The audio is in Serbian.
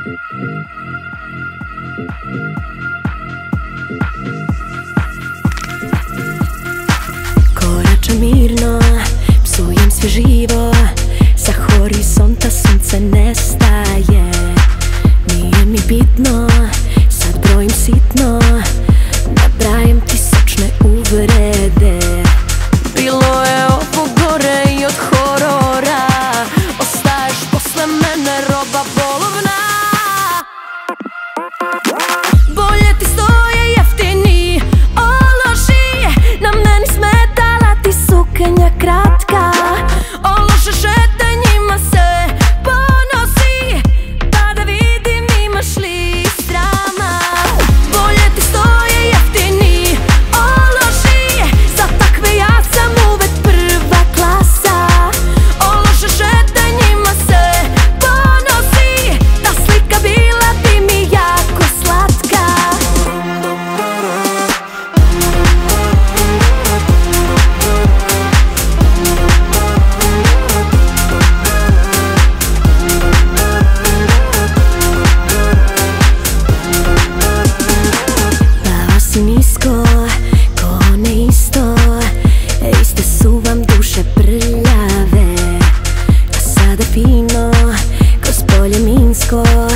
Koračam mirno, psujem sve živo, sa horizonta sunce nestaje. Nije mi bitno, sad brojim sitno, nabrajam ti sočne uvrede. Bilo je ovo gore i od horora, ostaješ posle mene roba bolovna. Bolje ti stoje jeftini ološi, na meni smetala ti suknja kratka. O loše šetanjima se ponosi, pa da vidim imaš li srama. Bolje ti stoje jeftini ološi, za takve ja sam uvek prva klasa. O loše šetanjima se ponosi, ta slika bila bi mi jako slatka. Pao si nisko, ko ne isto, iste su vam duše prljave. A sada fino, kroz polje minsko,